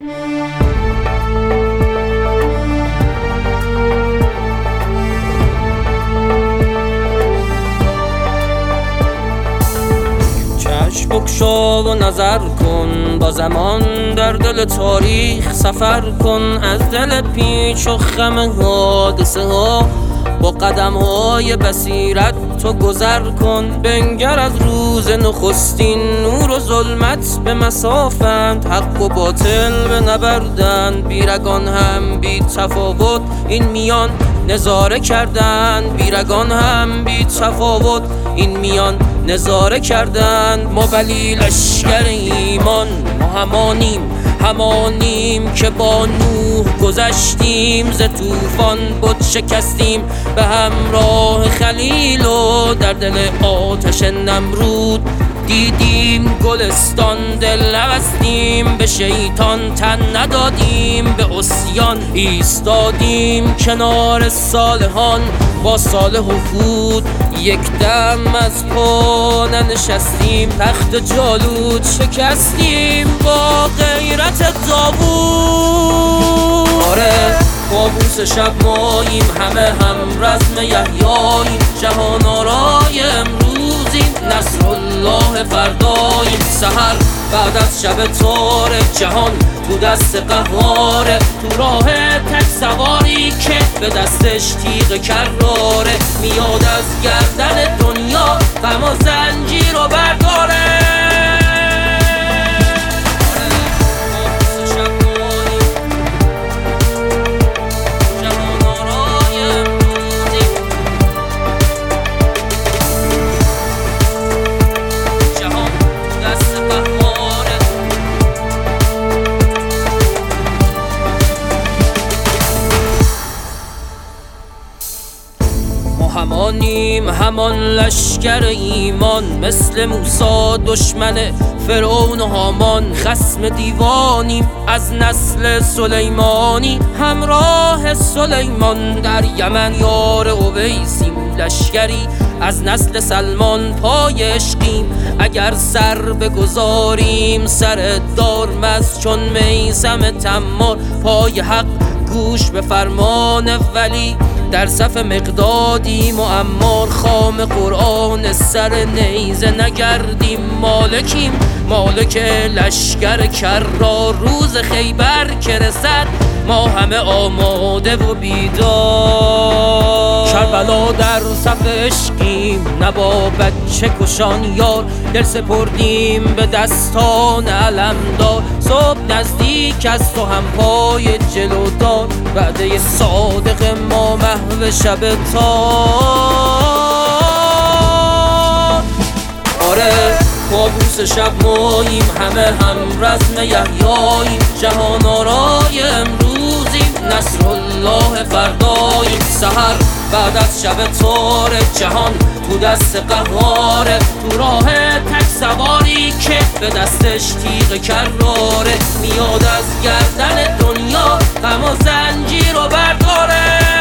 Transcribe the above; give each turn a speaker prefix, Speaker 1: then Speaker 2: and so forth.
Speaker 1: بگشا و نظر کن، با زمان در دل تاریخ سفر کن. از دل پیچ و خم حادثه ها با قدم های بصیرت تو گذر کن. بنگر از روز نخستین، نور و ظلمت به مسافند، حق و باطل به نبردند. بیرگان هم بی تفاوت این میان نظاره کردند، بیرگان هم بی تفاوت این میان نظاره کردند. ما ولی لشکر ایمان، ما همانیم که با نوح گذشتیم، ز طوفان بت شکستیم به همراه خلیل و در دل آتش نمرود دیدیم گلستان. دل نبستیم به شیطان، تن ندادیم به عصیان. ایستادیم کنار صالحان، با صالح و هود یک دم از پا ننشستیم. تخت جالوت شکستیم با غیرت داوود. آره کابوس شب ماییم، همه هم رزم یحیاییم. جهان آرای امروزیم، نصر الله فرداییم. سحر بعد از شب تاره، جهان تو دست قهاره. تو راه تک سواری که به دستش تیغ کراره، میاد از گردن دنیا غم و زنجیر رو برداره. همان لشکر ایمان، مثل موسی دشمن فرعون و هامان. خصم دیوانیم از نسل سلیمانی، همراه سلیمان در یمن یار اویسیم. لشکری از نسل سلمان پای عشقیم، اگر سر بگذاریم سر دارمز چون میثم تمار. پای حق گوش به فرمان ولی، در صف مقدادیم و عمار. خام قرآن سر نیزه نگردیم، مالکیم مالک لشکر کرار. روز خیبر که رسد ما همه آماده و بیدار. کربلا در صف عشقیم، نه با بچه کشان یار. دل سپردیم به دستان علمدار، صبح نزدیک از تو هم پای جلودار. وعده صادق ما محو شب تار. آره کابوس شب ماییم، همه هم رزم یحیاییم. جهان آرای امروزیم، نصر الله فرداییم. سحر بعد از شب تاره، جهان تو دست قهاره. تو راه تک سواری که به دستش تیغ کراره، میاد از گردن دنیا غم و زنجیر رو برداره.